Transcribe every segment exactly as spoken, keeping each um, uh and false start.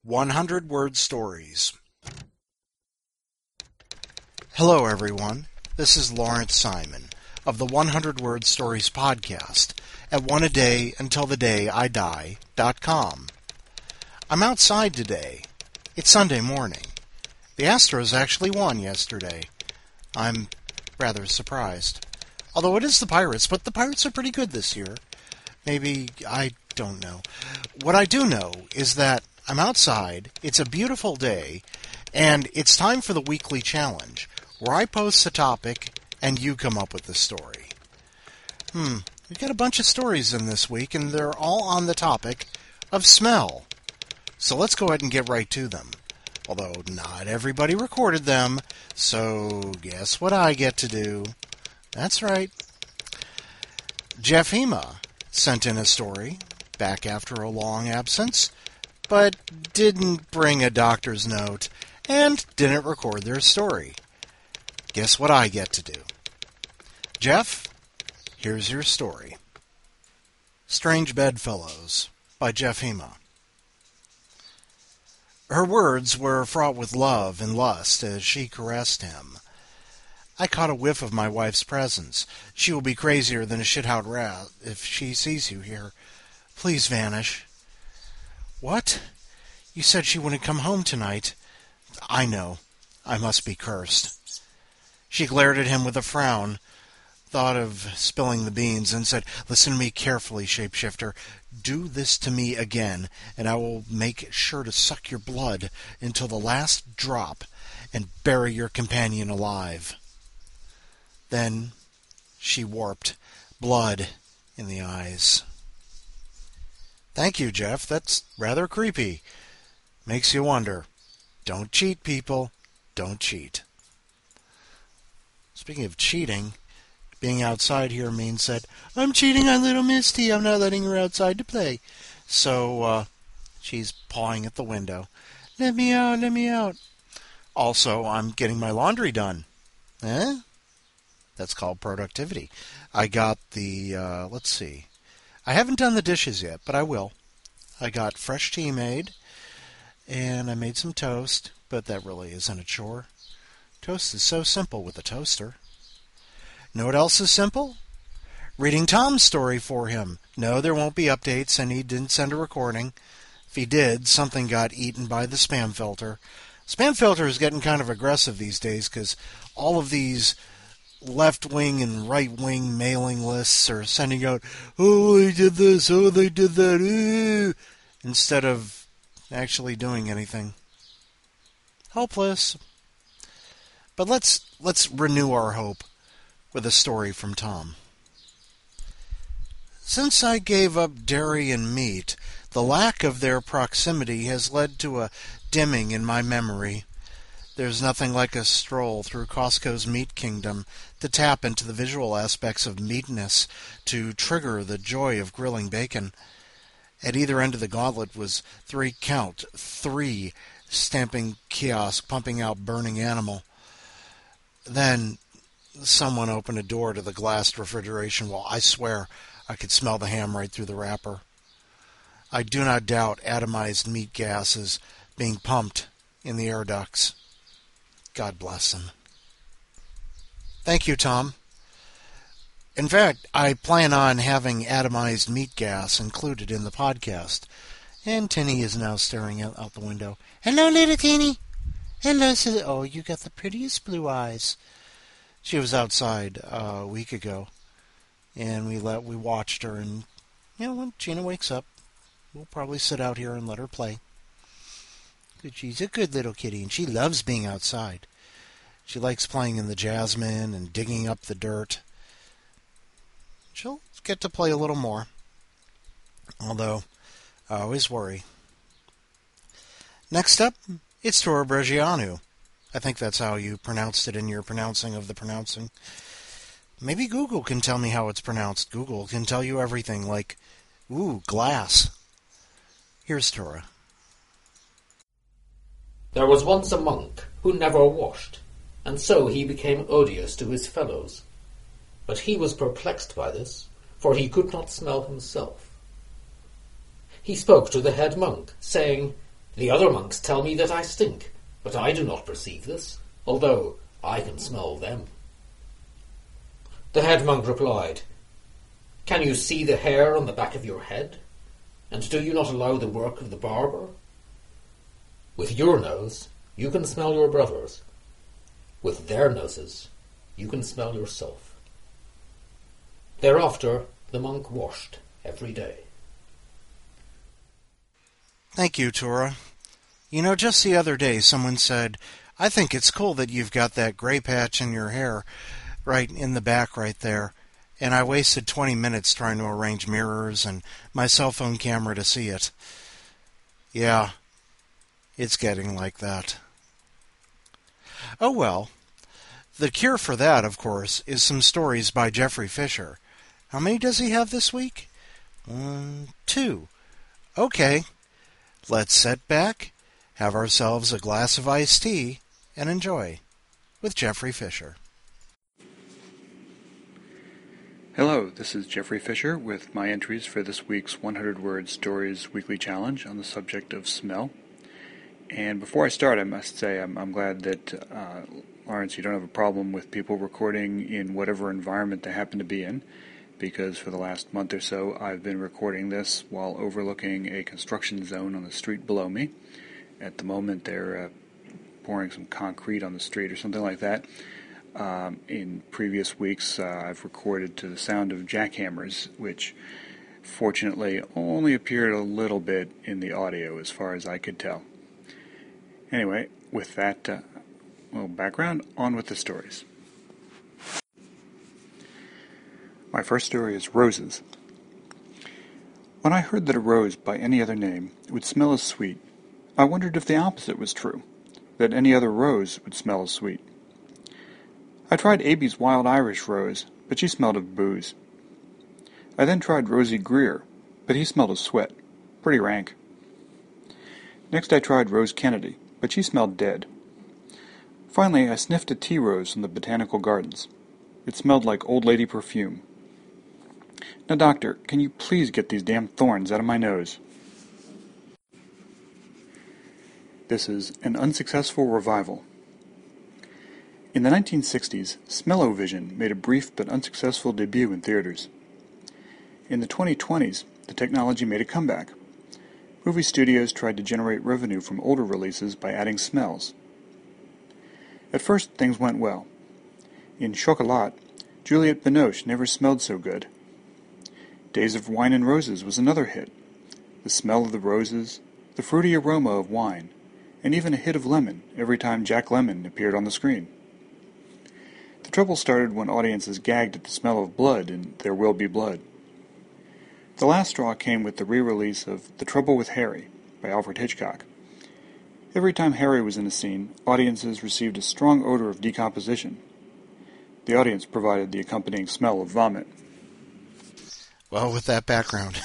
one hundred word Stories. Hello, everyone. This is Lawrence Simon of the one hundred word Stories podcast at one a day until the day I die dot com. I'm outside today. It's Sunday morning. The Astros actually won yesterday. I'm rather surprised. Although it is the Pirates, but the Pirates are pretty good this year. Maybe, I don't know. What I do know is that I'm outside, it's a beautiful day, and it's time for the weekly challenge, where I post a topic and you come up with the story. Hmm, we've got a bunch of stories in this week, and they're all on the topic of smell. So let's go ahead and get right to them. Although not everybody recorded them, so guess what I get to do? That's right. Jeff Hema sent in a story, back after a long absence, but didn't bring a doctor's note and didn't record their story. Guess what I get to do? Jeff, here's your story. Strange Bedfellows by Jeff Hema. Her words were fraught with love and lust as she caressed him. I caught a whiff of my wife's presence. She will be crazier than a shithouse rat if she sees you here. Please vanish. What? You said she wouldn't come home tonight. I know. I must be cursed. She glared at him with a frown, thought of spilling the beans, and said, Listen to me carefully, shapeshifter. Do this to me again, and I will make sure to suck your blood until the last drop and bury your companion alive. Then she warped, blood in the eyes. Thank you, Jeff. That's rather creepy. Makes you wonder. Don't cheat, people. Don't cheat. Speaking of cheating, being outside here means that I'm cheating on little Misty. I'm not letting her outside to play. So, uh, she's pawing at the window. Let me out, let me out. Also, I'm getting my laundry done. Eh? That's called productivity. I got the, uh, let's see. I haven't done the dishes yet, but I will. I got fresh tea made, and I made some toast, but that really isn't a chore. Toast is so simple with a toaster. Know what else is simple? Reading Tom's story for him. No, there won't be updates, and he didn't send a recording. If he did, something got eaten by the spam filter. Spam filter is getting kind of aggressive these days because all of these left-wing and right-wing mailing lists are sending out, oh, they did this, oh, they did that, ooh, instead of actually doing anything. Hopeless. But let's let's renew our hope with a story from Tom. Since I gave up dairy and meat, the lack of their proximity has led to a dimming in my memory. There's nothing like a stroll through Costco's meat kingdom to tap into the visual aspects of meatness to trigger the joy of grilling bacon. At either end of the gauntlet was three count, three stamping kiosk pumping out burning animal. Then someone opened a door to the glassed refrigeration wall. I swear I could smell the ham right through the wrapper. I do not doubt atomized meat gases being pumped in the air ducts. God bless him. Thank you, Tom. In fact, I plan on having atomized meat gas included in the podcast. And Tinny is now staring out, out the window. Hello, little Tinny. Hello, silly. Oh, you got the prettiest blue eyes. She was outside uh, a week ago, and we let we watched her. And you know, when Gina wakes up, we'll probably sit out here and let her play. She's a good little kitty, and she loves being outside. She likes playing in the jasmine and digging up the dirt. She'll get to play a little more. Although, I always worry. Next up, it's Tora Bresciano. I think that's how you pronounced it in your pronouncing of the pronouncing. Maybe Google can tell me how it's pronounced. Google can tell you everything, like, ooh, glass. Here's Tora. There was once a monk who never washed, and so he became odious to his fellows. But he was perplexed by this, for he could not smell himself. He spoke to the head monk, saying, The other monks tell me that I stink, but I do not perceive this, although I can smell them." The head monk replied, "Can you see the hair on the back of your head? And do you not allow the work of the barber? With your nose, you can smell your brothers. With their noses, you can smell yourself." Thereafter, the monk washed every day. Thank you, Tora. You know, just the other day someone said, "I think it's cool that you've got that gray patch in your hair right in the back right there." And I wasted twenty minutes trying to arrange mirrors and my cell phone camera to see it. Yeah, it's getting like that. Oh well. The cure for that, of course, is some stories by Jeffrey Fisher. How many does he have this week? One, two. Okay. Let's sit back, have ourselves a glass of iced tea, and enjoy with Jeffrey Fisher. Hello, this is Jeffrey Fisher with my entries for this week's one hundred word Stories Weekly Challenge on the subject of smell. And before I start, I must say I'm, I'm glad that, uh, Lawrence, you don't have a problem with people recording in whatever environment they happen to be in, because for the last month or so I've been recording this while overlooking a construction zone on the street below me. At the moment they're uh, pouring some concrete on the street or something like that. Um, in previous weeks uh, I've recorded to the sound of jackhammers, which fortunately only appeared a little bit in the audio as far as I could tell. Anyway, with that uh, little background, on with the stories. My first story is roses. When I heard that a rose by any other name would smell as sweet, I wondered if the opposite was true, that any other rose would smell as sweet. I tried Abbey's wild Irish rose, but she smelled of booze. I then tried Rosie Greer, but he smelled of sweat, pretty rank. Next I tried Rose Kennedy, but she smelled dead. Finally I sniffed a tea rose from the botanical gardens. It smelled like old lady perfume. Now, doctor, can you please get these damn thorns out of my nose? This is an unsuccessful revival. In the nineteen sixties, Smell-O-Vision made a brief but unsuccessful debut in theaters. In the twenty twenties, the technology made a comeback. Movie studios tried to generate revenue from older releases by adding smells. At first, things went well. In Chocolat, Juliette Binoche never smelled so good. Days of Wine and Roses was another hit. The smell of the roses, the fruity aroma of wine, and even a hit of lemon every time Jack Lemmon appeared on the screen. The trouble started when audiences gagged at the smell of blood in There Will Be Blood. The last straw came with the re-release of The Trouble with Harry by Alfred Hitchcock. Every time Harry was in a scene, audiences received a strong odor of decomposition. The audience provided the accompanying smell of vomit. Well, with that background.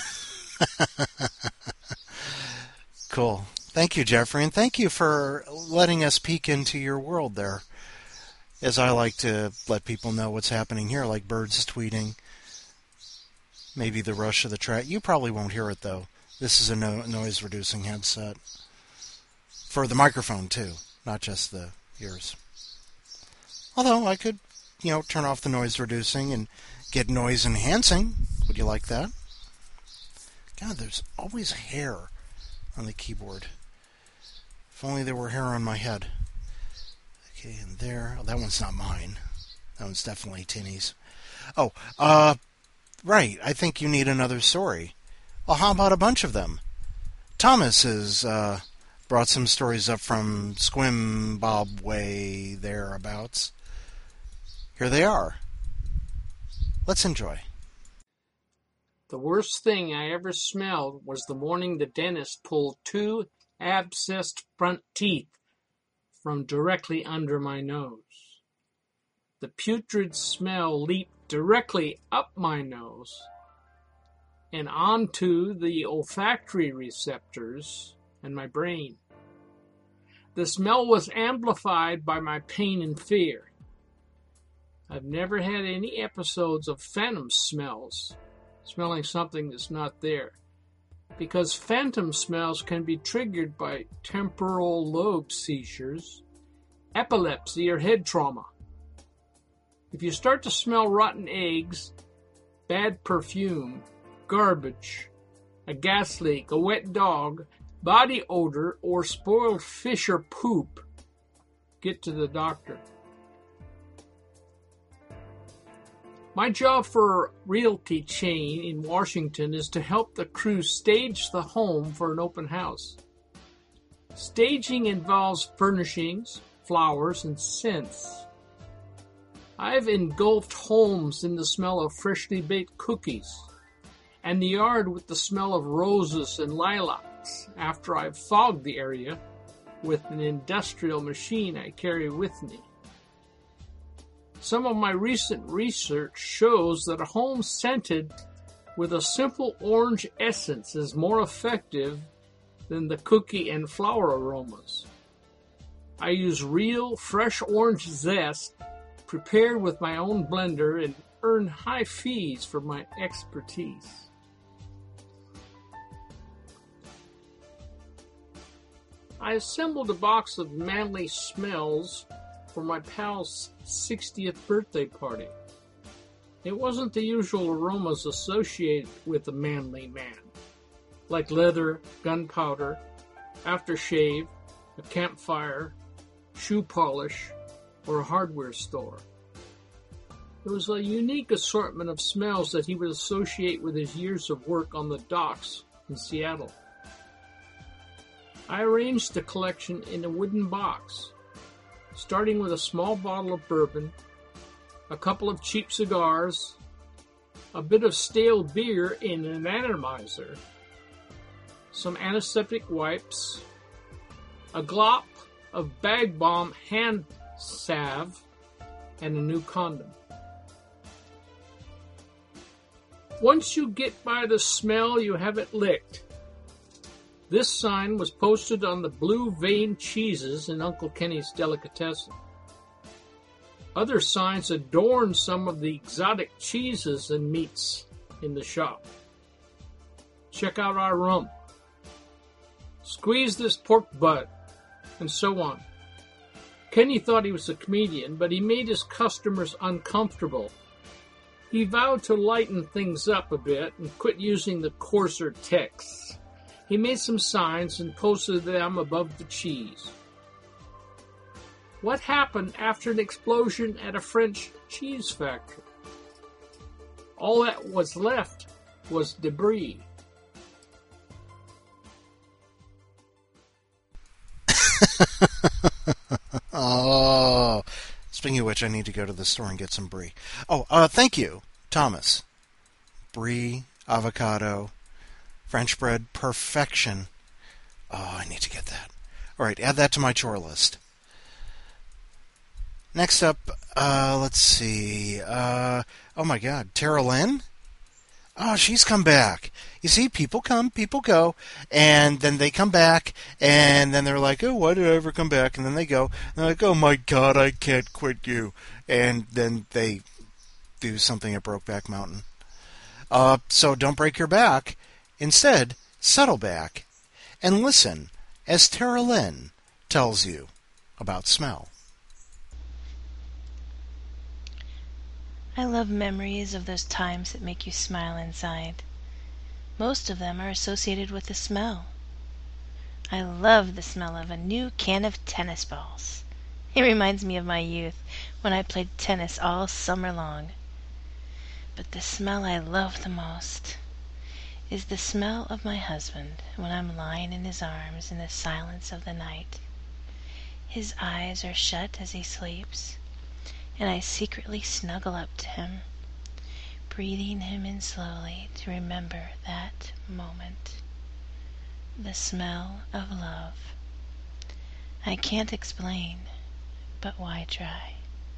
Cool. Thank you, Jeffrey, and thank you for letting us peek into your world there. As I like to let people know what's happening here, like birds tweeting, maybe the rush of the track. You probably won't hear it, though. This is a no- noise-reducing headset. For the microphone, too, not just the ears. Although I could, you know, turn off the noise-reducing and get noise-enhancing. Would you like that? God, there's always hair on the keyboard. If only there were hair on my head. Okay, and there. Oh, that one's not mine. That one's definitely Tinny's. Oh, uh, right. I think you need another story. Well, how about a bunch of them? Thomas has uh, brought some stories up from Squim Bob Way thereabouts. Here they are. Let's enjoy. The worst thing I ever smelled was the morning the dentist pulled two abscessed front teeth from directly under my nose. The putrid smell leaped directly up my nose and onto the olfactory receptors in my brain. The smell was amplified by my pain and fear. I've never had any episodes of phantom smells, smelling something that's not there. because phantom smells can be triggered by temporal lobe seizures, epilepsy, or head trauma. If you start to smell rotten eggs, bad perfume, garbage, a gas leak, a wet dog, body odor, or spoiled fish or poop, get to the doctor. My job for a realty chain in Washington is to help the crew stage the home for an open house. Staging involves furnishings, flowers, and scents. I've engulfed homes in the smell of freshly baked cookies, and the yard with the smell of roses and lilacs after I've fogged the area with an industrial machine I carry with me. Some of my recent research shows that a home scented with a simple orange essence is more effective than the cookie and flower aromas. I use real, fresh orange zest prepared with my own blender and earn high fees for my expertise. I assembled a box of manly smells for my pal's sixtieth birthday party. It wasn't the usual aromas associated with a manly man, like leather, gunpowder, aftershave, a campfire, shoe polish, or a hardware store. It was a unique assortment of smells that he would associate with his years of work on the docks in Seattle. I arranged the collection in a wooden box, starting with a small bottle of bourbon, a couple of cheap cigars, a bit of stale beer in an atomizer, some antiseptic wipes, a glop of Bag Balm hand salve, and a new condom. Once you get by the smell, you have it licked. This sign was posted on the blue vein cheeses in Uncle Kenny's Delicatessen. Other signs adorn some of the exotic cheeses and meats in the shop. Check out our rump. Squeeze this pork butt, and so on. Kenny thought he was a comedian, but he made his customers uncomfortable. He vowed to lighten things up a bit and quit using the coarser texts. He made some signs and posted them above the cheese. What happened after an explosion at a French cheese factory? All that was left was debris. Oh, speaking of which, I need to go to the store and get some brie. Oh, uh, thank you, Thomas. Brie, avocado, French bread, perfection. Oh, I need to get that. All right, add that to my chore list. Next up, uh, let's see. Uh, oh my God, Tara Lynn? Oh, she's come back. You see, people come, people go, and then they come back, and then they're like, oh, why did I ever come back? And then they go, and they're like, oh my God, I can't quit you. And then they do something at Brokeback Mountain. Uh, so don't break your back. Instead, settle back and listen as Tara Lynn tells you about smell. I love memories of those times that make you smile inside. Most of them are associated with the smell. I love the smell of a new can of tennis balls. It reminds me of my youth when I played tennis all summer long. But the smell I love the most is the smell of my husband when I'm lying in his arms in the silence of the night. His eyes are shut as he sleeps, and I secretly snuggle up to him, breathing him in slowly to remember that moment. The smell of love. I can't explain, but why try?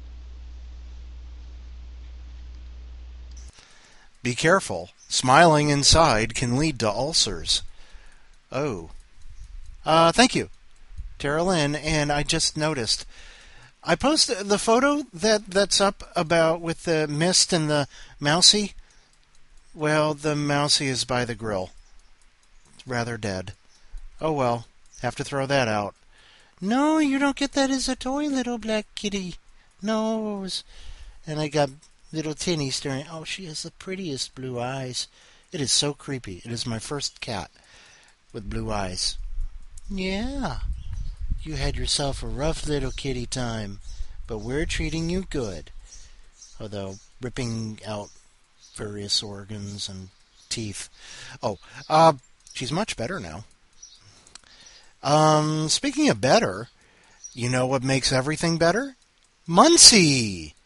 Be careful. Smiling inside can lead to ulcers. Oh. Uh, thank you, Tara Lynn. And I just noticed, I posted the photo that, that's up about with the mist and the mousy. Well, the mousy is by the grill. rather dead. Oh well, have to throw that out. No, you don't get that as a toy, little black kitty. No. And I got little Tinny staring. Oh, she has the prettiest blue eyes. It is so creepy. It is my first cat with blue eyes. Yeah. You had yourself a rough little kitty time, but we're treating you good. Although ripping out various organs and teeth. Oh, uh, she's much better now. Um, speaking of better, you know what makes everything better? Muncie!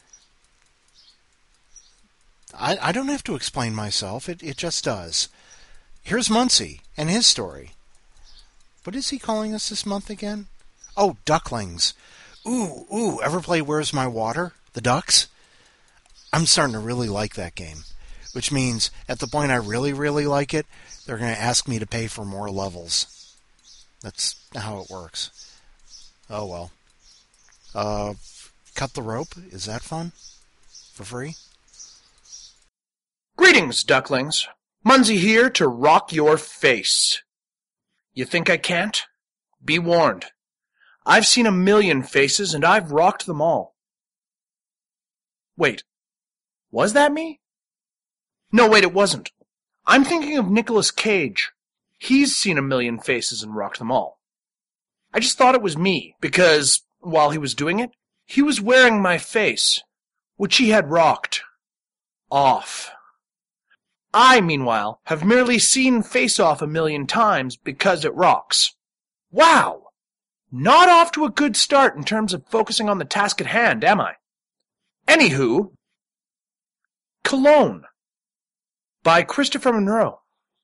I, I don't have to explain myself. It, it just does. Here's Muncie and his story. What is he calling us this month again? Oh, ducklings. Ooh, ooh, ever play Where's My Water? The Ducks? I'm starting to really like that game, which means at the point I really, really like it, they're going to ask me to pay for more levels. That's how it works. Oh, well. Uh, cut the rope? Is that fun? For free? Greetings, ducklings. Munzie here to rock your face. You think I can't? Be warned. I've seen a million faces, and I've rocked them all. Wait. Was that me? No, wait, it wasn't. I'm thinking of Nicolas Cage. He's seen a million faces and rocked them all. I just thought it was me, because, while he was doing it, he was wearing my face, which he had rocked off. I, meanwhile, have merely seen Face Off a million times because it rocks. Wow! Not off to a good start in terms of focusing on the task at hand, am I? Anywho, Cologne by Christopher Monroe.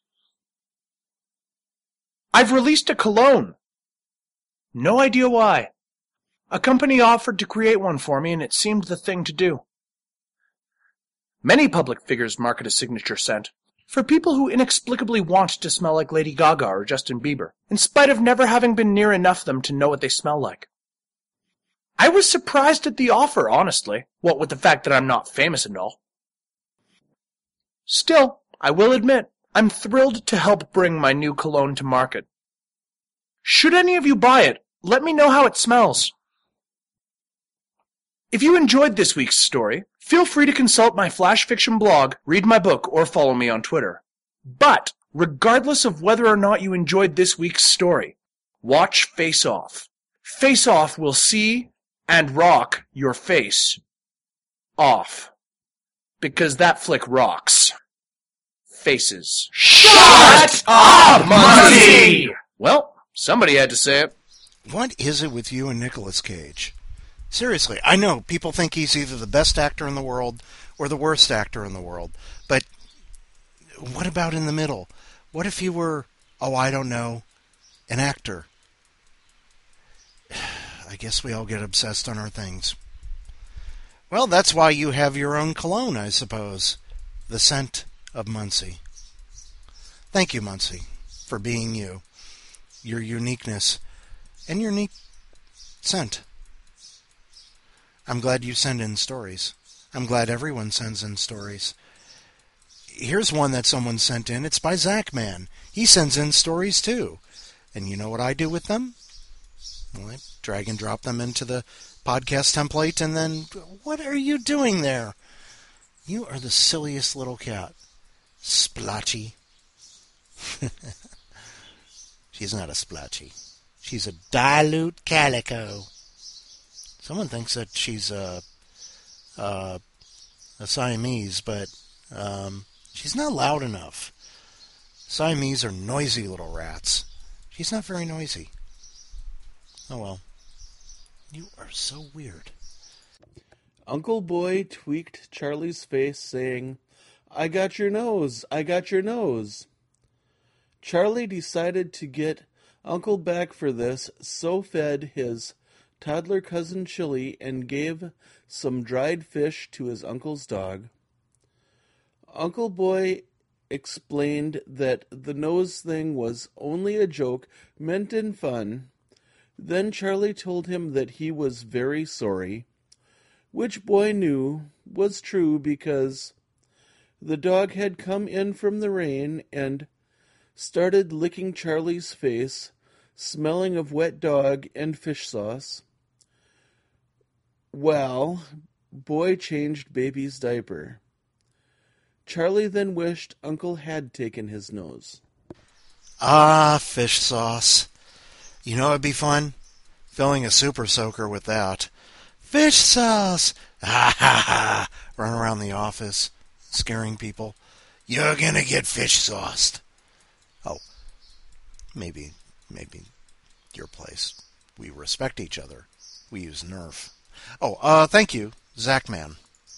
I've released a cologne. No idea why. A company offered to create one for me, and it seemed the thing to do. Many public figures market a signature scent for people who inexplicably want to smell like Lady Gaga or Justin Bieber, in spite of never having been near enough them to know what they smell like. I was surprised at the offer, honestly, what with the fact that I'm not famous and all. Still, I will admit, I'm thrilled to help bring my new cologne to market. Should any of you buy it, let me know how it smells. If you enjoyed this week's story, feel free to consult my flash fiction blog, read my book, or follow me on Twitter. But, regardless of whether or not you enjoyed this week's story, watch Face Off. Face Off will see and rock your face off. Because that flick rocks. Faces. Shut up, Muncie! Well, somebody had to say it. What is it with you and Nicolas Cage? Seriously, I know people think he's either the best actor in the world or the worst actor in the world, but what about in the middle? What if you were, oh, I don't know, an actor? I guess we all get obsessed on our things. Well, that's why you have your own cologne, I suppose. The scent of Muncie. Thank you, Muncie, for being you, your uniqueness, and your unique scent. I'm glad you send in stories. I'm glad everyone sends in stories. Here's one that someone sent in. It's by Zach Man. He sends in stories too. And you know what I do with them? Well, I drag and drop them into the podcast template, and then, what are you doing there? You are the silliest little cat. Splotchy. She's not a splotchy. She's a dilute calico. Someone thinks that she's a, a, a Siamese, but um, she's not loud enough. Siamese are noisy little rats. She's not very noisy. Oh well. You are so weird. Uncle Boy tweaked Charlie's face, saying, "I got your nose, I got your nose." Charlie decided to get Uncle back for this, so fed his toddler cousin Chili and gave some dried fish to his uncle's dog. Uncle Boy explained that the nose thing was only a joke meant in fun. Then Charlie told him that he was very sorry, which Boy knew was true because the dog had come in from the rain and started licking Charlie's face, smelling of wet dog and fish sauce. Well, boy changed baby's diaper. Charlie then wished Uncle had taken his nose. Ah, fish sauce. You know it'd be fun? Filling a super soaker with that. Fish sauce! Ha ha ha! Run around the office, scaring people. You're gonna get fish sauced. Oh, maybe, maybe your place. We respect each other. We use Nerf. Oh, uh, thank you, Zachman.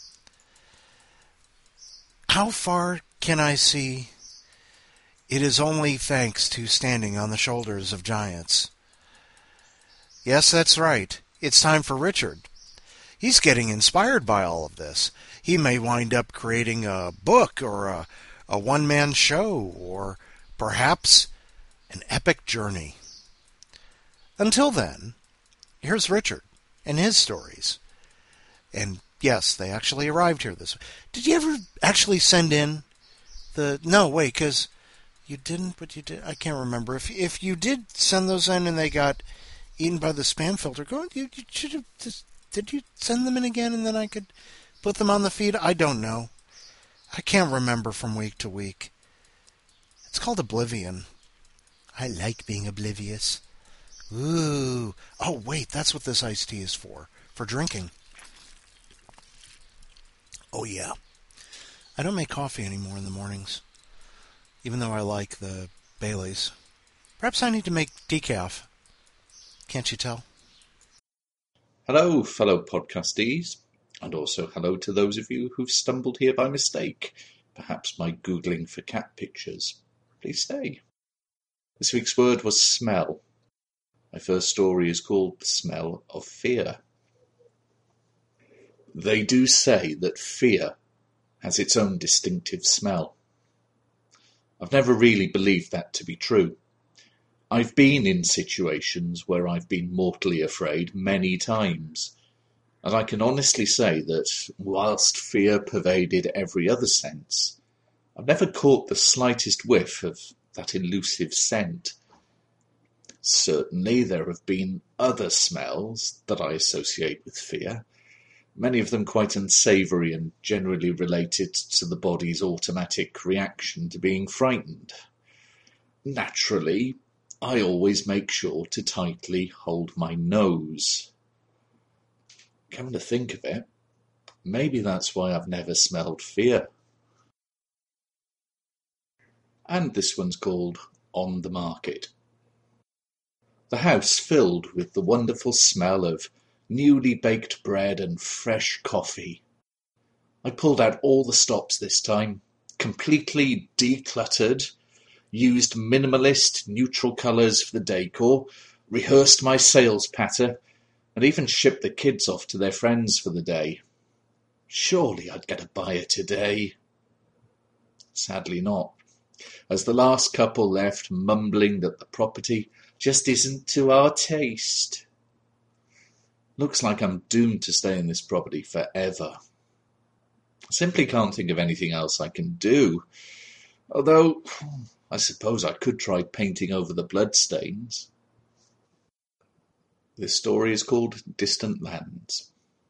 How far can I see? It is only thanks to standing on the shoulders of giants. Yes, that's right. It's time for Richard. He's getting inspired by all of this. He may wind up creating a book or a, a one-man show or perhaps an epic journey. Until then, here's Richard and his stories. And yes, they actually arrived here this way. Did you ever actually send in the... No, wait, because you didn't, but you did. I can't remember. If if you did send those in and they got eaten by the spam filter, go, you, you should have just... Did you send them in again and then I could put them on the feed? I don't know. I can't remember from week to week. It's called Oblivion. I like being oblivious. Ooh. Oh, wait, that's what this iced tea is for. For drinking. Oh, yeah. I don't make coffee anymore in the mornings. Even though I like the Baileys. Perhaps I need to make decaf. Can't you tell? Hello, fellow podcastees, and also hello to those of you who've stumbled here by mistake, perhaps by Googling for cat pictures. Please stay. This week's word was smell. My first story is called The Smell of Fear. They do say that fear has its own distinctive smell. I've never really believed that to be true. I've been in situations where I've been mortally afraid many times, and I can honestly say that whilst fear pervaded every other sense, I've never caught the slightest whiff of that elusive scent. Certainly there have been other smells that I associate with fear, many of them quite unsavoury and generally related to the body's automatic reaction to being frightened. Naturally, I always make sure to tightly hold my nose. Come to think of it, maybe that's why I've never smelled fear. And this one's called On the Market. The house filled with the wonderful smell of newly baked bread and fresh coffee. I pulled out all the stops this time, completely decluttered, used minimalist neutral colours for the decor, rehearsed my sales patter, and even shipped the kids off to their friends for the day. Surely I'd get a buyer today. Sadly not, as the last couple left mumbling that the property just isn't to our taste. Looks like I'm doomed to stay in this property forever. I simply can't think of anything else I can do, although I suppose I could try painting over the bloodstains. This story is called Distant Lands.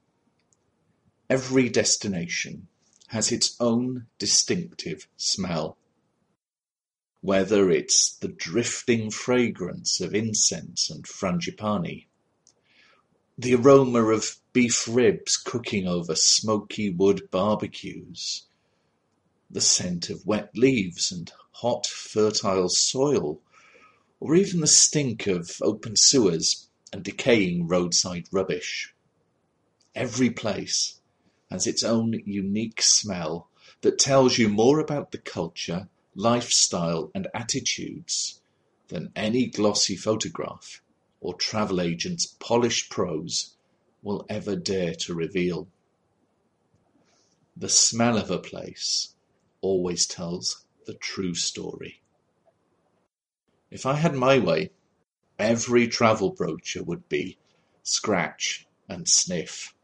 Every destination has its own distinctive smell. Whether it's the drifting fragrance of incense and frangipani, the aroma of beef ribs cooking over smoky wood barbecues, the scent of wet leaves and hot, fertile soil, or even the stink of open sewers and decaying roadside rubbish. Every place has its own unique smell that tells you more about the culture, lifestyle, and attitudes than any glossy photograph or travel agent's polished prose will ever dare to reveal. The smell of a place always tells the true story. If I had my way, every travel brochure would be scratch and sniff.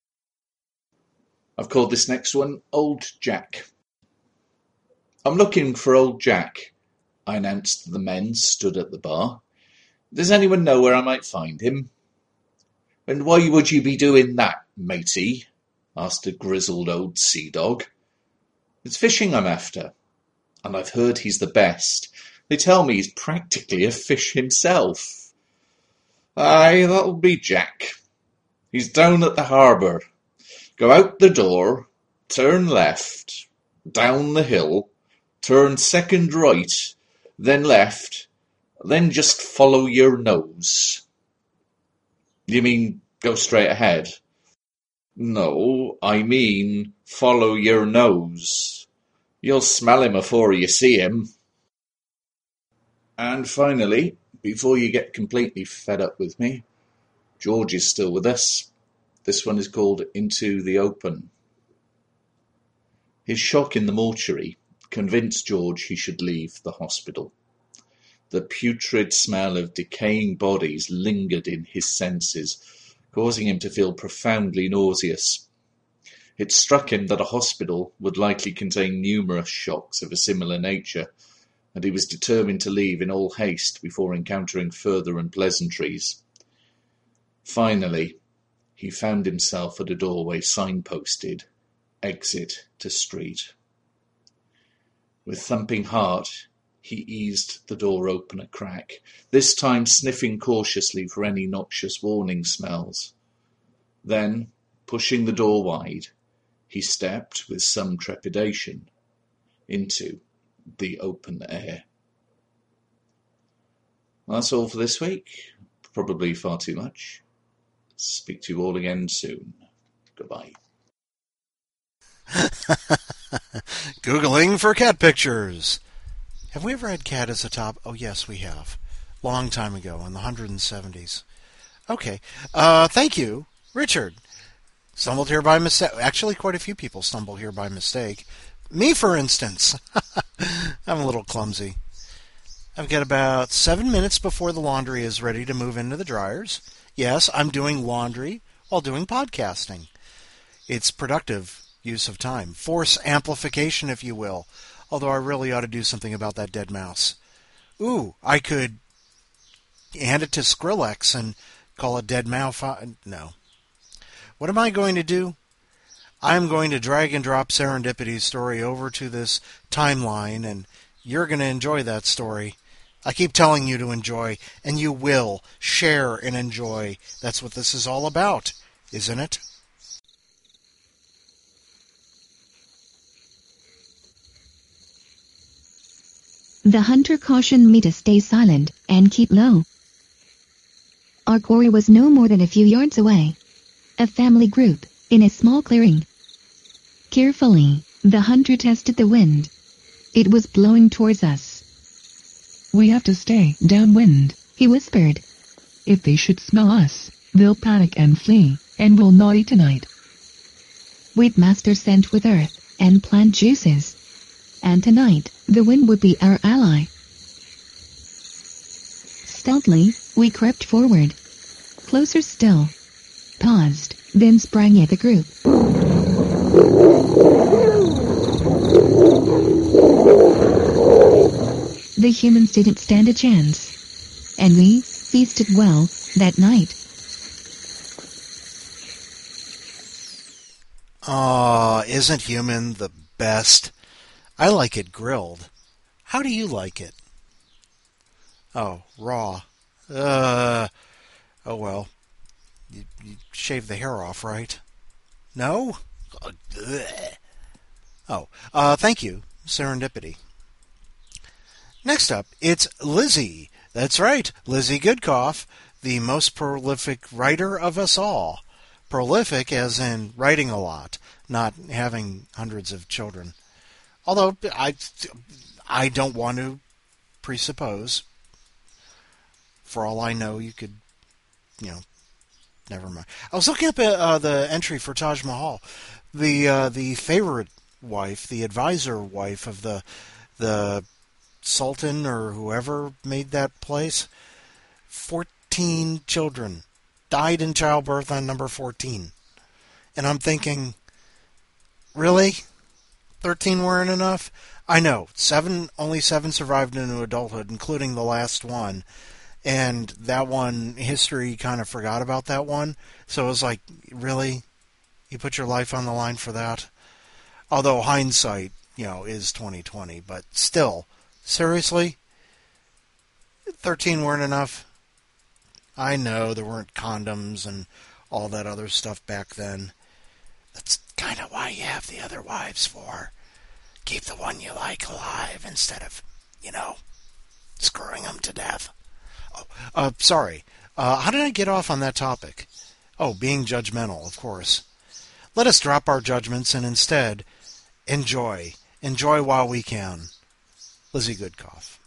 I've called this next one Old Jack. I'm looking for Old Jack, I announced to the men stood at the bar. Does anyone know where I might find him? And why would you be doing that, matey? Asked a grizzled old sea dog. It's fishing I'm after, and I've heard he's the best. They tell me he's practically a fish himself. Aye, that'll be Jack. He's down at the harbour. Go out the door, turn left, down the hill, turn second right, then left, then just follow your nose. You mean go straight ahead? No, I mean follow your nose. You'll smell him afore you see him. And finally, before you get completely fed up with me, George is still with us. This one is called Into the Open. His shock in the mortuary convinced George he should leave the hospital. The putrid smell of decaying bodies lingered in his senses, causing him to feel profoundly nauseous. It struck him that a hospital would likely contain numerous shocks of a similar nature, and he was determined to leave in all haste before encountering further unpleasantries. Finally, he found himself at a doorway signposted, "Exit to street." With thumping heart, he eased the door open a crack, this time sniffing cautiously for any noxious warning smells. Then, pushing the door wide, he stepped with some trepidation into the open air. That's all for this week. Probably far too much. Speak to you all again soon. Goodbye. Googling for cat pictures. Have we ever had cat as a top? Oh, yes, we have. Long time ago, in the one hundred seventies. Okay. Uh, thank you, Richard. Stumbled here by mistake. Actually, quite a few people stumble here by mistake. Me, for instance. I'm a little clumsy. I've got about seven minutes before the laundry is ready to move into the dryers. Yes, I'm doing laundry while doing podcasting. It's productive use of time. Force amplification, if you will. Although I really ought to do something about that dead mouse. Ooh, I could hand it to Skrillex and call it Dead Mouse. No. What am I going to do? I'm going to drag and drop Serendipity's story over to this timeline, and you're going to enjoy that story. I keep telling you to enjoy, and you will share and enjoy. That's what this is all about, isn't it? The hunter cautioned me to stay silent and keep low. Our quarry was no more than a few yards away. A family group, in a small clearing. Carefully, the hunter tested the wind. It was blowing towards us. "We have to stay downwind," he whispered. "If they should smell us, they'll panic and flee, and we'll not eat tonight." We'd master scent with earth and plant juices. And tonight, the wind would be our ally. Stealthily, we crept forward. Closer still. Paused, then sprang at the group. The humans didn't stand a chance. And we feasted well that night. Aw, isn't human the best? I like it grilled. How do you like it? Oh, raw. Uh, oh well. You, you shave the hair off, right? No? Oh, uh, thank you, Serendipity. Next up, it's Lizzie. That's right, Lizzie Goodcoff, the most prolific writer of us all. Prolific as in writing a lot, not having hundreds of children. Although, I, I don't want to presuppose. For all I know, you could, you know, never mind. I was looking up at uh, the entry for Taj Mahal. The uh, the favorite wife, the advisor wife of the the Sultan or whoever made that place, fourteen children. Died in childbirth on number fourteen. And I'm thinking, really? thirteen weren't enough? I know. Seven, only seven survived into adulthood, including the last one. And that one, history kind of forgot about that one. So it was like, really? You put your life on the line for that? Although hindsight, you know, is twenty twenty. But still, seriously? thirteen weren't enough? I know there weren't condoms and all that other stuff back then. That's kind of why you have the other wives for. Keep the one you like alive instead of, you know, screwing them to death. Oh, uh, sorry. Uh, how did I get off on that topic? Oh, being judgmental, of course. Let us drop our judgments and instead enjoy. Enjoy while we can. Lizzie Goodcoff.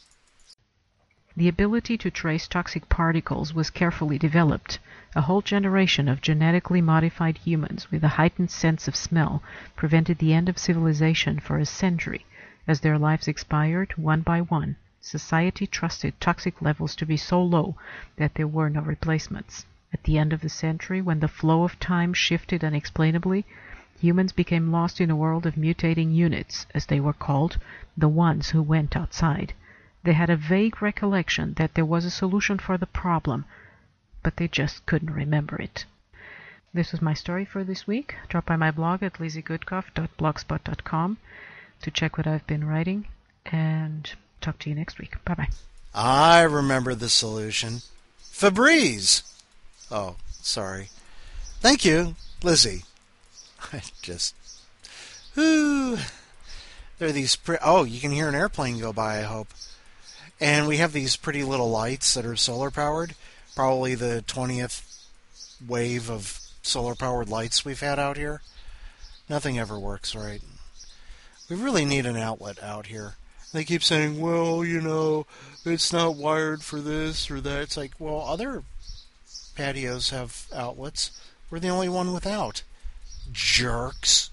The ability to trace toxic particles was carefully developed. A whole generation of genetically modified humans with a heightened sense of smell prevented the end of civilization for a century. As their lives expired, one by one, society trusted toxic levels to be so low that there were no replacements. At the end of the century, when the flow of time shifted unexplainably, humans became lost in a world of mutating units, as they were called, the ones who went outside. They had a vague recollection that there was a solution for the problem, but they just couldn't remember it. This was my story for this week. Drop by my blog at lizzie goodcoff dot blogspot dot com to check what I've been writing, and talk to you next week. Bye-bye. I remember the solution. Febreze! Oh, sorry. Thank you, Lizzie. I just... Whew. There are these... Pre- oh, you can hear an airplane go by, I hope. And we have these pretty little lights that are solar-powered. Probably the twentieth wave of solar-powered lights we've had out here. Nothing ever works right. We really need an outlet out here. They keep saying, well, you know, it's not wired for this or that. It's like, well, other patios have outlets. We're the only one without. Jerks.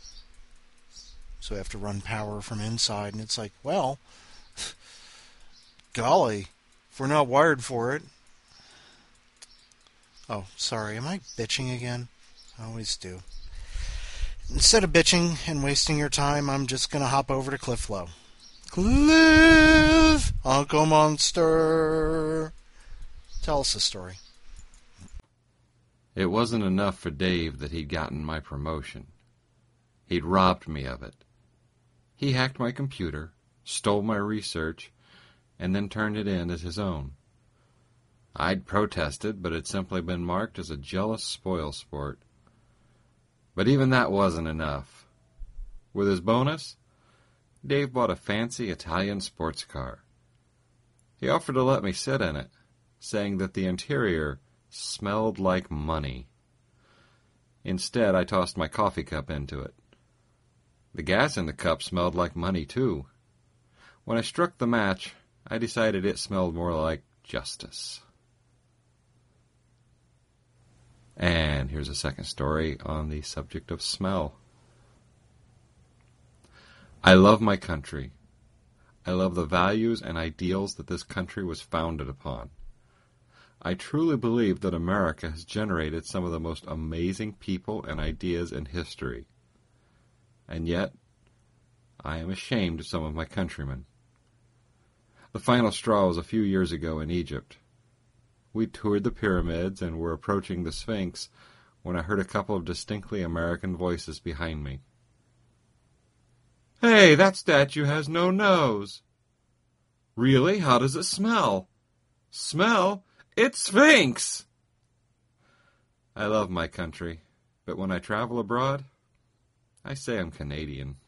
So we have to run power from inside. And it's like, well... golly, if we're not wired for it. Oh, sorry, am I bitching again? I always do. Instead of bitching and wasting your time, I'm just going to hop over to Cliff Low. Cliff! Uncle Monster! Tell us a story. It wasn't enough for Dave that he'd gotten my promotion. He'd robbed me of it. He hacked my computer, stole my research, and then turned it in as his own. I'd protested, but had simply been marked as a jealous spoilsport. But even that wasn't enough. With his bonus, Dave bought a fancy Italian sports car. He offered to let me sit in it, saying that the interior smelled like money. Instead, I tossed my coffee cup into it. The gas in the cup smelled like money, too. When I struck the match, I decided it smelled more like justice. And here's a second story on the subject of smell. I love my country. I love the values and ideals that this country was founded upon. I truly believe that America has generated some of the most amazing people and ideas in history. And yet, I am ashamed of some of my countrymen. The final straw was a few years ago in Egypt. We toured the pyramids and were approaching the Sphinx when I heard a couple of distinctly American voices behind me. Hey, that statue has no nose. Really? How does it smell? Smell? It's Sphinx! I love my country, but when I travel abroad, I say I'm Canadian.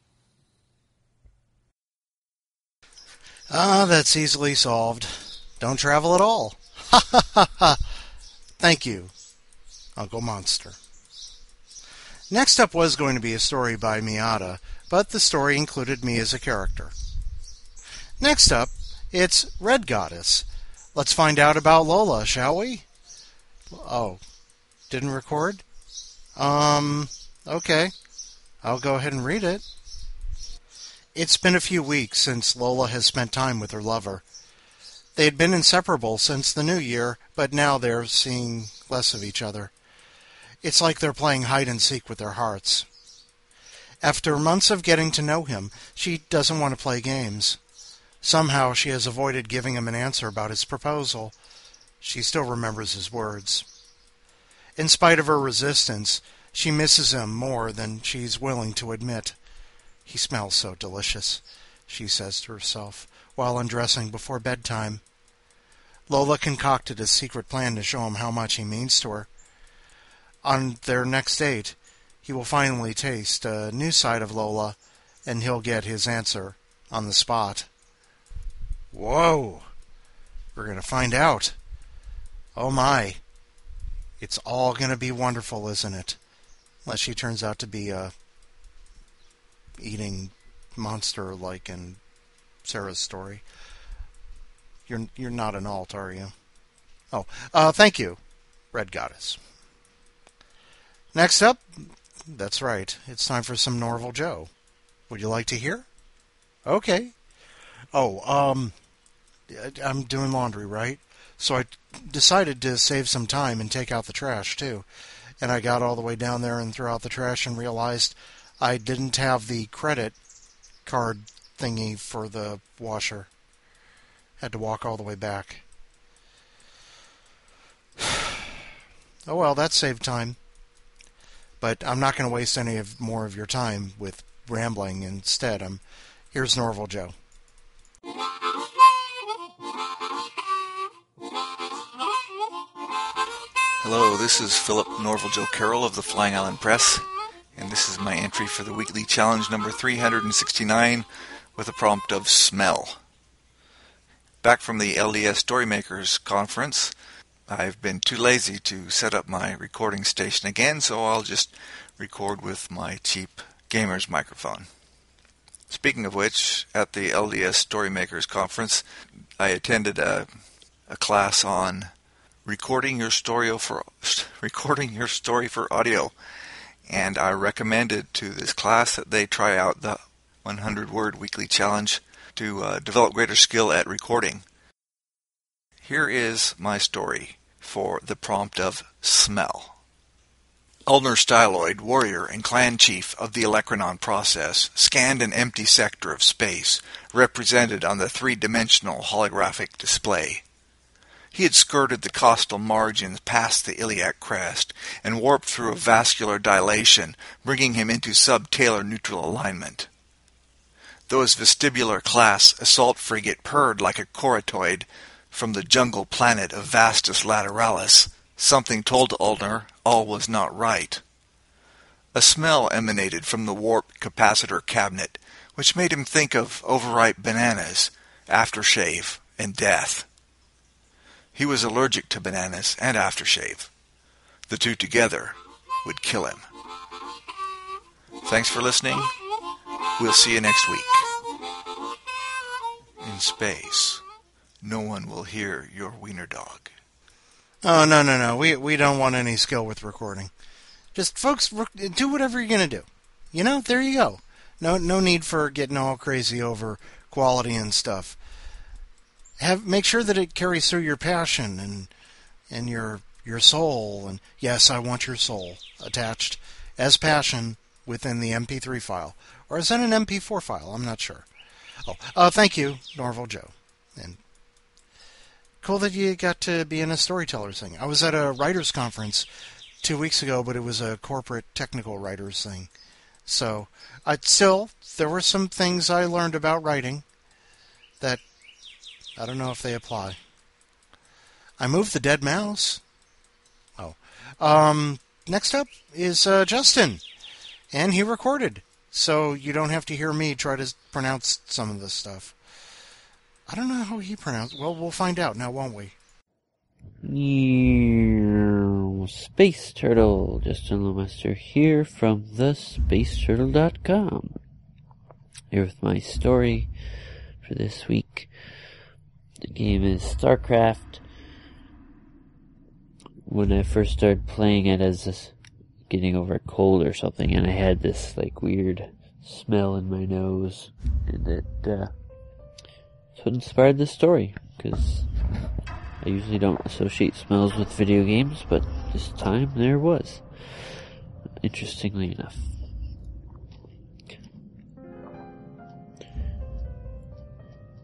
Ah, that's easily solved. Don't travel at all. Ha ha ha ha. Thank you, Uncle Monster. Next up was going to be a story by Miata, but the story included me as a character. Next up, it's Red Goddess. Let's find out about Lola, shall we? Oh, didn't record? Um, okay. I'll go ahead and read it. It's been a few weeks since Lola has spent time with her lover. They had been inseparable since the new year, but now they're seeing less of each other. It's like they're playing hide-and-seek with their hearts. After months of getting to know him, she doesn't want to play games. Somehow she has avoided giving him an answer about his proposal. She still remembers his words. In spite of her resistance, she misses him more than she's willing to admit. He smells so delicious, she says to herself, while undressing before bedtime. Lola concocted a secret plan to show him how much he means to her. On their next date, he will finally taste a new side of Lola, and he'll get his answer on the spot. Whoa! We're going to find out. Oh my. It's all going to be wonderful, isn't it? Unless she turns out to be a eating monster like in Sarah's story. You're you're not an alt, are you? Oh, uh, thank you, Red Goddess. Next up, that's right, it's time for some Norval Joe. Would you like to hear? Okay. Oh, um, I'm doing laundry, right? So I decided to save some time and take out the trash, too. And I got all the way down there and threw out the trash and realized I didn't have the credit card thingy for the washer. Had to walk all the way back. Oh well, that saved time. But I'm not going to waste any of more of your time with rambling. Instead, I'm here's Norval Joe. Hello, this is Philip Norval Joe Carroll of the Flying Island Press, and this is my entry for the weekly challenge number three hundred sixty-nine with a prompt of smell. Back from the L D S Storymakers Conference, I've been too lazy to set up my recording station again, so I'll just record with my cheap gamer's microphone. Speaking of which, at the L D S Storymakers Conference, I attended a, a class on recording your story for recording your story for audio, and I recommended to this class that they try out the one hundred word weekly challenge to uh, develop greater skill at recording. Here is my story for the prompt of smell. Ulnar Styloid, warrior and clan chief of the Elecronon process, scanned an empty sector of space represented on the three-dimensional holographic display. He had skirted the costal margins past the iliac crest and warped through a vascular dilation, bringing him into sub-talar neutral alignment. Though his vestibular-class assault frigate purred like a chorotoid from the jungle planet of Vastus Lateralis, something told Ulnar all was not right. A smell emanated from the warped capacitor cabinet, which made him think of overripe bananas, aftershave, and death. He was allergic to bananas and aftershave. The two together would kill him. Thanks for listening. We'll see you next week. In space, no one will hear your wiener dog. Oh, no, no, no. We we don't want any skill with recording. Just, folks, do whatever you're going to do. You know, there you go. No no need for getting all crazy over quality and stuff. Have Make sure that it carries through your passion and and your your soul. And yes, I want your soul attached as passion within the M P three file. Or is that an M P four file? I'm not sure. Oh, uh, thank you, Norval Joe. And cool that you got to be in a storyteller's thing. I was at a writers' conference two weeks ago, but it was a corporate technical writers' thing. So, I still, there were some things I learned about writing that I don't know if they apply. I moved the dead mouse. Oh. Um, next up is uh, Justin. And he recorded. So you don't have to hear me try to pronounce some of this stuff. I don't know how he pronounced. Well, we'll find out now, won't we? Space Turtle. Justin Lemaster here from the space turtle dot com. Here with my story for this week. The game is StarCraft. When I first started playing it, as this, getting over a cold or something, and I had this like weird smell in my nose, and it uh, that's what inspired this story. Because I usually don't associate smells with video games, but this time there was. Interestingly enough.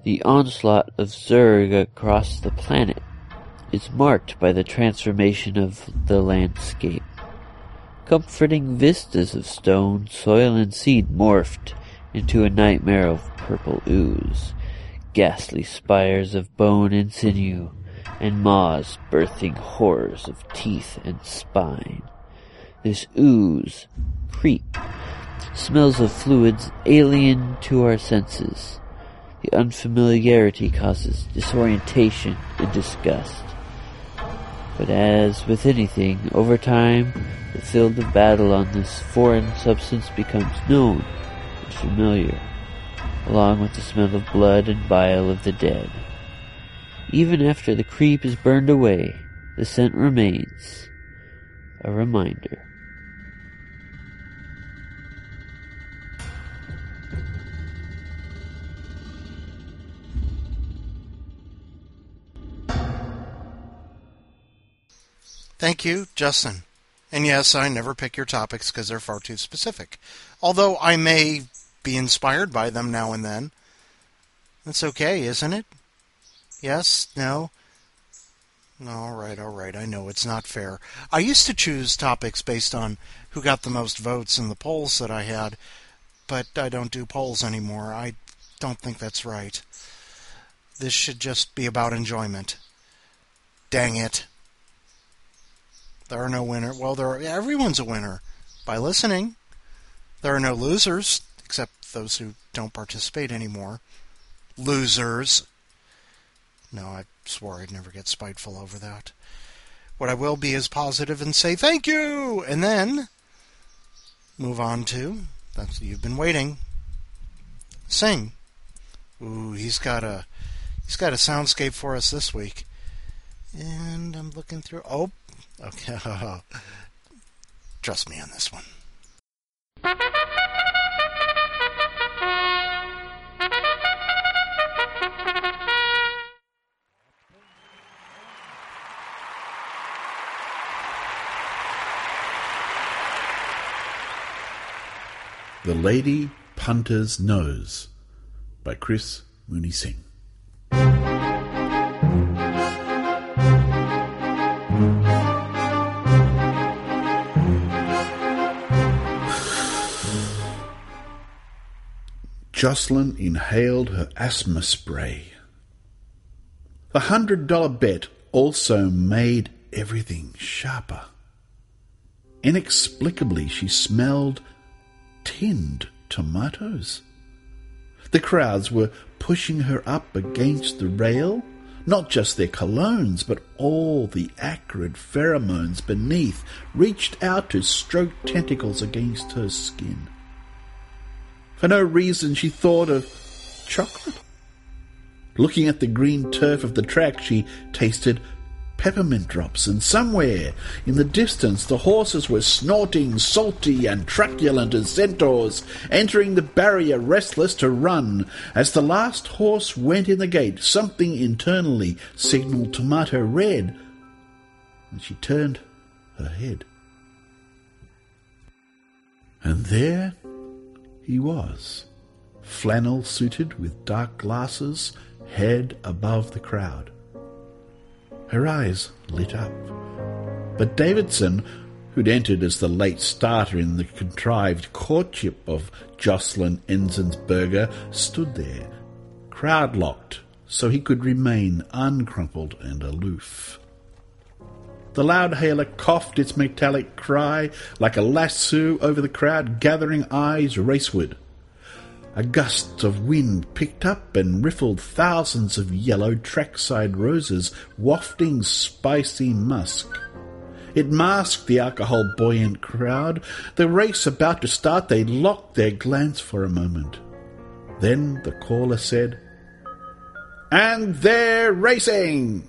The onslaught of Zerg across the planet is marked by the transformation of the landscape. Comforting vistas of stone, soil, and seed morphed into a nightmare of purple ooze, ghastly spires of bone and sinew, and maws birthing horrors of teeth and spine. This ooze, creep, smells of fluids alien to our senses. The unfamiliarity causes disorientation and disgust. But as with anything, over time, the field of battle on this foreign substance becomes known and familiar, along with the smell of blood and bile of the dead. Even after the creep is burned away, the scent remains a reminder. Thank you, Justin. And yes, I never pick your topics because they're far too specific. Although I may be inspired by them now and then. That's okay, isn't it? Yes? No? All right, all right. I know it's not fair. I used to choose topics based on who got the most votes in the polls that I had, but I don't do polls anymore. I don't think that's right. This should just be about enjoyment. Dang it. There are no winners. Well, there are, everyone's a winner by listening. There are no losers, except those who don't participate anymore. Losers. No, I swore I'd never get spiteful over that. What I will be is positive and say thank you, and then move on to, that's you've been waiting. Sing. Ooh, he's got a he's got a soundscape for us this week. And I'm looking through. Oh, okay. Trust me on this one. The Lady Punter's Nose by Chris Mooney Singh. Jocelyn inhaled her asthma spray. The hundred dollar bet also made everything sharper. Inexplicably, she smelled tinned tomatoes. The crowds were pushing her up against the rail, not just their colognes, but all the acrid pheromones beneath reached out to stroke tentacles against her skin. For no reason, she thought of chocolate. Looking at the green turf of the track, she tasted peppermint drops, and somewhere in the distance the horses were snorting salty and truculent as centaurs, entering the barrier restless to run. As the last horse went in the gate, something internally signalled tomato red, and she turned her head. And there he was, flannel-suited with dark glasses, head above the crowd. Her eyes lit up. But Davidson, who'd entered as the late starter in the contrived courtship of Jocelyn Enzensberger, stood there, crowd-locked, so he could remain uncrumpled and aloof. The loudhailer coughed its metallic cry like a lasso over the crowd, gathering eyes raceward. A gust of wind picked up and riffled thousands of yellow trackside roses, wafting spicy musk. It masked the alcohol-buoyant crowd. The race about to start, they locked their glance for a moment. Then the caller said, "And they're racing!"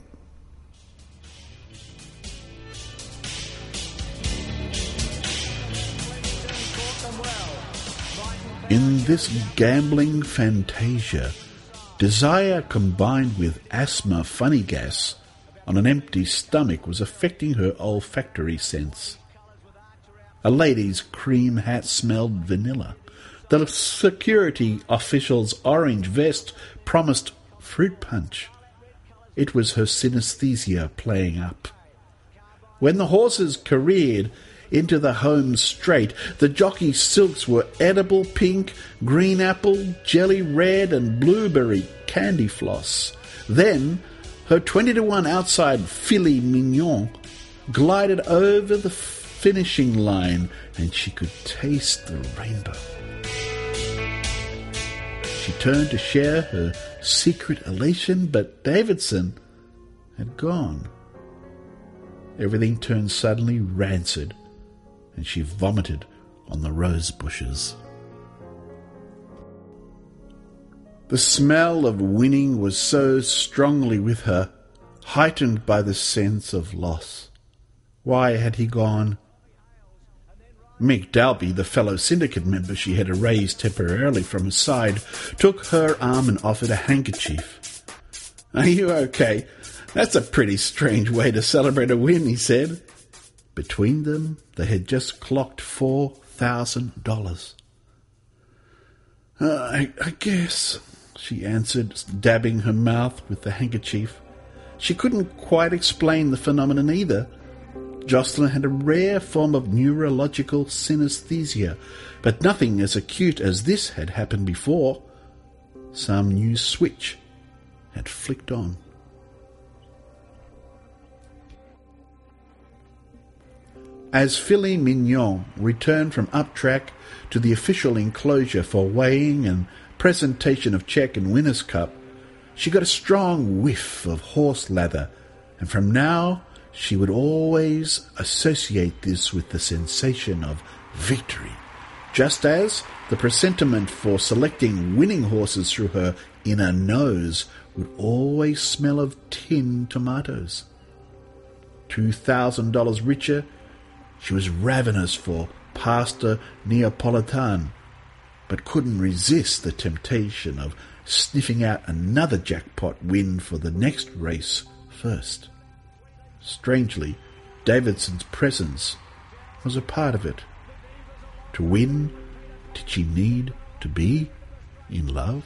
In this gambling fantasia, desire combined with asthma funny gas on an empty stomach was affecting her olfactory sense. A lady's cream hat smelled vanilla. The security official's orange vest promised fruit punch. It was her synesthesia playing up. When the horses careered into the home straight, the jockey's silks were edible pink, green apple, jelly red, and blueberry candy floss. Then her twenty to one outside filet mignon glided over the finishing line, and she could taste the rainbow. She turned to share her secret elation, but Davidson had gone. Everything turned suddenly rancid, and she vomited on the rose bushes. The smell of winning was so strongly with her, heightened by the sense of loss. Why had he gone? Mick Dalby, the fellow syndicate member she had erased temporarily from her side, took her arm and offered a handkerchief. "Are you okay? That's a pretty strange way to celebrate a win," he said. Between them, they had just clocked four thousand dollars. Uh, I, I guess, she answered, dabbing her mouth with the handkerchief. She couldn't quite explain the phenomenon either. Jocelyn had a rare form of neurological synesthesia, but nothing as acute as this had happened before. Some new switch had flicked on. As Filet Mignon returned from Uptrack to the official enclosure for weighing and presentation of cheque and winner's cup, she got a strong whiff of horse lather, and from now she would always associate this with the sensation of victory, just as the presentiment for selecting winning horses through her inner nose would always smell of tinned tomatoes. Two thousand dollars richer, she was ravenous for pasta Neapolitan, but couldn't resist the temptation of sniffing out another jackpot win for the next race first. Strangely, Davidson's presence was a part of it. To win, did she need to be in love?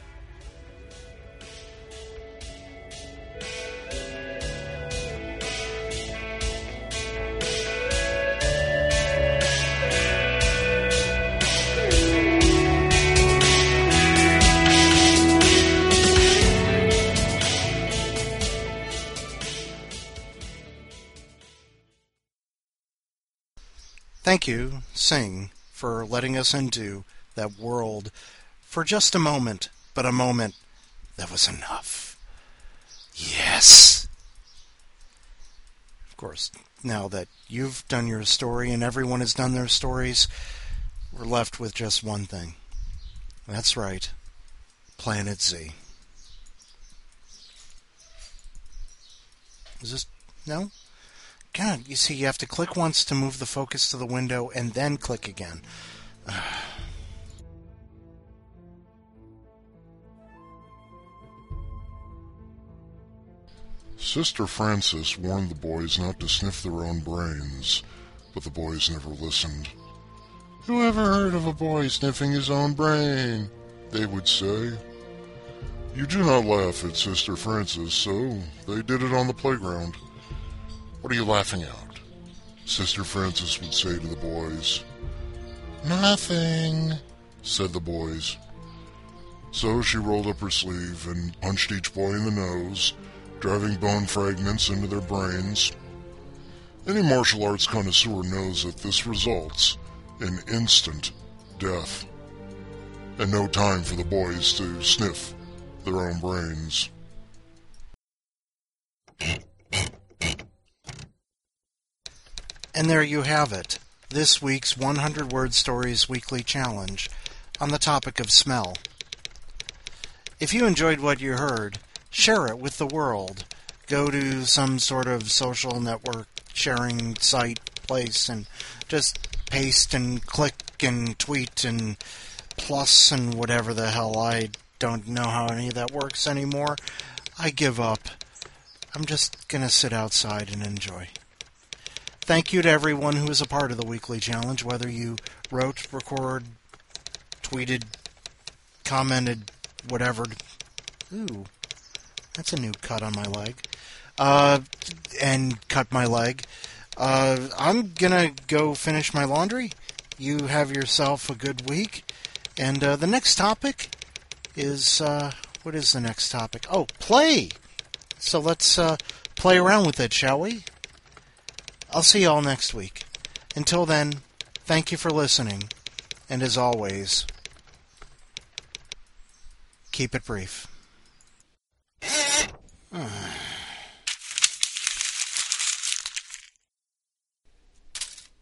Thank you, Sing, for letting us into that world for just a moment, but a moment that was enough. Yes! Of course, now that you've done your story and everyone has done their stories, we're left with just one thing. That's right, Planet Z. Is this... no? God, you see, you have to click once to move the focus to the window and then click again. Sister Frances warned the boys not to sniff their own brains, but the boys never listened. "Who ever heard of a boy sniffing his own brain?" they would say. "You do not laugh at Sister Frances, so they did it on the playground." "What are you laughing at?" Sister Frances would say to the boys. "Nothing," said the boys. So she rolled up her sleeve and punched each boy in the nose, driving bone fragments into their brains. Any martial arts connoisseur knows that this results in instant death, and no time for the boys to sniff their own brains. And there you have it, this week's one hundred Word Stories Weekly Challenge on the topic of smell. If you enjoyed what you heard, share it with the world. Go to some sort of social network sharing site place and just paste and click and tweet and plus and whatever the hell. I don't know how any of that works anymore. I give up. I'm just going to sit outside and enjoy. Thank you to everyone who is a part of the weekly challenge, whether you wrote, record, tweeted, commented, whatever. Ooh, That's a new cut on my leg. Uh, and cut my leg. Uh, I'm gonna go finish my laundry. You have yourself a good week. And uh, the next topic is, uh, what is the next topic? Oh, play! So let's uh, play around with it, shall we? I'll see you all next week. Until then, thank you for listening. And as always, keep it brief. Uh.